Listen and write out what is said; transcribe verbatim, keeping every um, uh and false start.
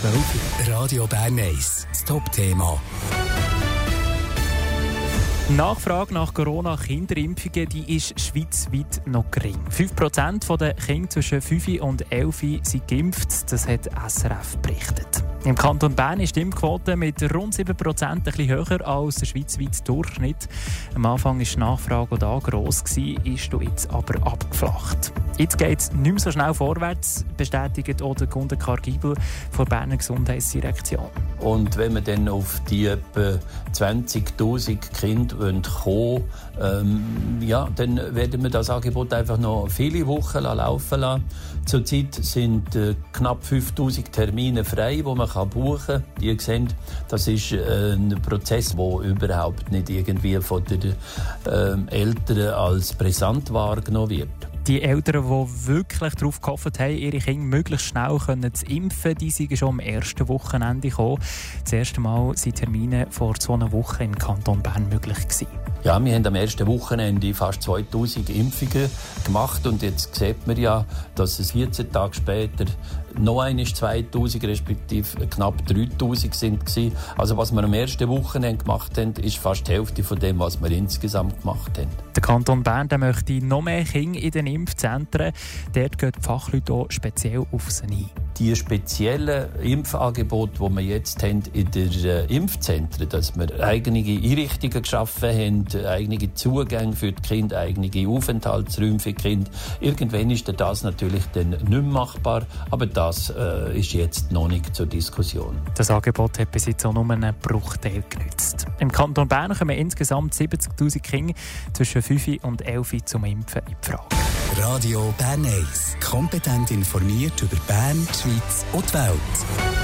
zwölf Uhr. Radio Bern eins, das Top-Thema. Die Nachfrage nach Corona-Kinderimpfungen die ist schweizweit noch gering. fünf Prozent der Kinder zwischen fünf und elf sind geimpft, das hat S R F berichtet. Im Kanton Bern ist die Impfquote mit rund sieben Prozent ein bisschen höher als der schweizweite Durchschnitt. Am Anfang war die Nachfrage auch da gross, ist jetzt aber abgeflacht. Jetzt geht es nicht mehr so schnell vorwärts, bestätigt auch der Gunter Kargibel von der Berner Gesundheitsdirektion. Und wenn wir dann auf die etwa zwanzigtausend Kinder kommen, ähm, ja, dann werden wir das Angebot einfach noch viele Wochen laufen lassen. Zurzeit sind äh, knapp fünftausend Termine frei, die man kann buchen kann. Ihr seht, das ist äh, ein Prozess, der überhaupt nicht irgendwie von den äh, Eltern als brisant wahrgenommen wird. Die Eltern, die wirklich darauf gehofft haben, ihre Kinder möglichst schnell zu impfen, die sind schon am ersten Wochenende gekommen. Das erste Mal waren Termine vor zwei Wochen im Kanton Bern möglich gewesen. Ja, wir haben am ersten Wochenende fast zweitausend Impfungen gemacht und jetzt sieht man ja, dass es vierzehn Tage später noch einmal zweitausend respektive knapp dreitausend sind. Also was wir am ersten Wochenende gemacht haben, ist fast die Hälfte von dem, was wir insgesamt gemacht haben. Der Kanton Bern der möchte noch mehr Kinder in den Impfzentren. Dort gehen die Fachleute auch speziell auf sie ein. Die speziellen Impfangebote, die wir jetzt haben in den äh, Impfzentren, dass wir eigene Einrichtungen geschaffen haben, eigene Zugänge für die Kinder, eigene Aufenthaltsräume für die Kinder. Irgendwann ist das natürlich dann nicht mehr machbar, aber das äh, ist jetzt noch nicht zur Diskussion. Das Angebot hat bis jetzt auch nur einen Bruchteil genutzt. Im Kanton Bern kommen insgesamt siebzigtausend Kinder zwischen fünf und elf zum Impfen in die Frage. Radio Bern eins. Kompetent informiert über Bern, die Schweiz und die Welt.